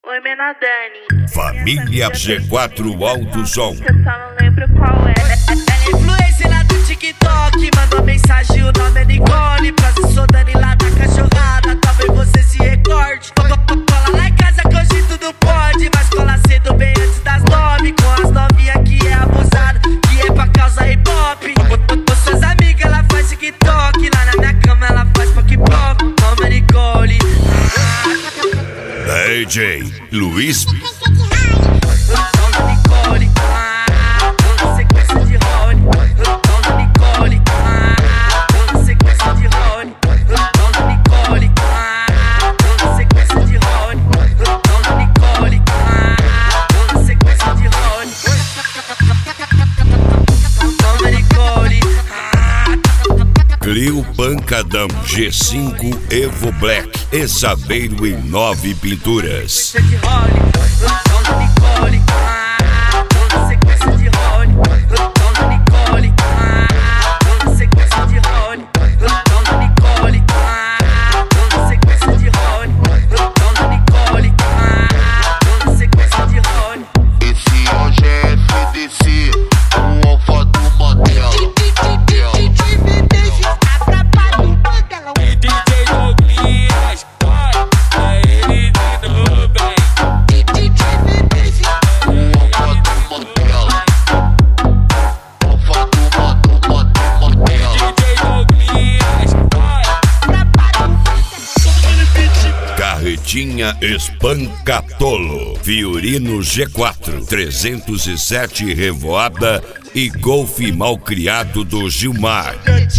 Oi, Menadani. Família G4 Alto Som. Cê só não lembro qual é. Ela é influencer lá do TikTok. Mandou mensagem, o nome é Nicole. Prazer, sou Dani lá da cachorrada. Talvez você se recorde. Cola lá em casa que hoje tudo pode. Mas cola cedo bem antes das 9. Com as novinhas que é abusado, que é pra causa hip hop. Com suas amigas ela faz TikTok. Lá na minha cama ela faz pop-pop. Nome é Nicole. DJ Luiz. Clio Pancadão G5 Evo Black e Saveiro em 9 pinturas. Carretinha Espancatolo, Fiorino G4, 307 Revoada e Golfe Malcriado do Gilmar.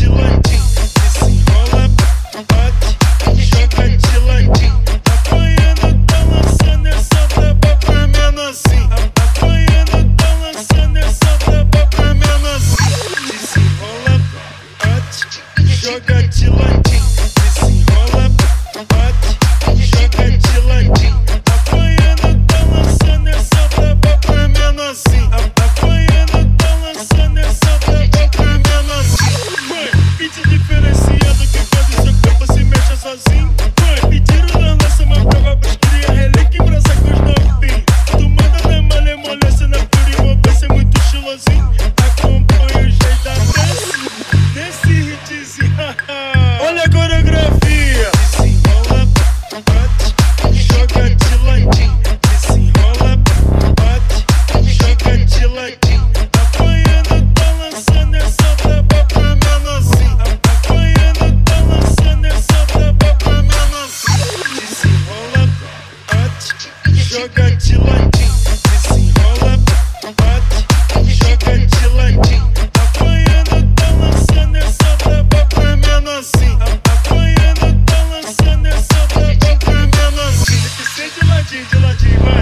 Olha a coreografia. Desenrola, bate, joga de ladinho. Desenrola, bate, joga de ladinho. Apanhando, tá lançando essa braba pra menorzinho. Apanhando, tá lançando essa braba pra menorzinho. Desenrola, bate, joga de ladinho. Desenrola, bate, joga de ladinho. Apanhando, tá lançando essa braba pra menorzinho. Apanhando, tá lançando essa braba pra menorzinho. Tem que ser de ladinho, vai.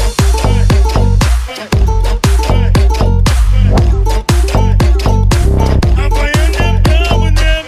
Apanhando é brabo, né?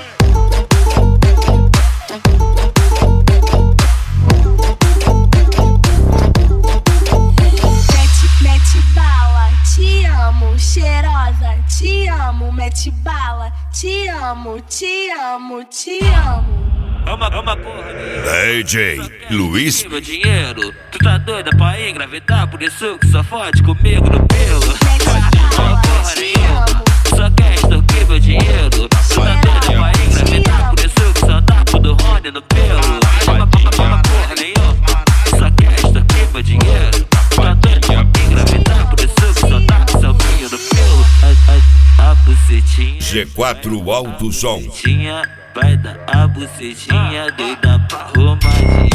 Mete bala, te amo, cheirosa, te amo, mete bala, te amo, te amo, te amo. É uma porra minha. DJ Luiz. Meu dinheiro, tu tá doida pra engravidar, por isso que só fode comigo no pelo. Uma porra nenhuma, só quer extorquir meu dinheiro. Tu tá doida pra engravidar, por isso que só dá pro do Rony no pelo. Uma porra nenhuma, só quer extorquir meu dinheiro. Tu tá doida pra engravidar, por isso que só dá pro salguinho no pelo. A bucetinha G4 Alto Som. vai dar a bucetinha doida pra Romadinha.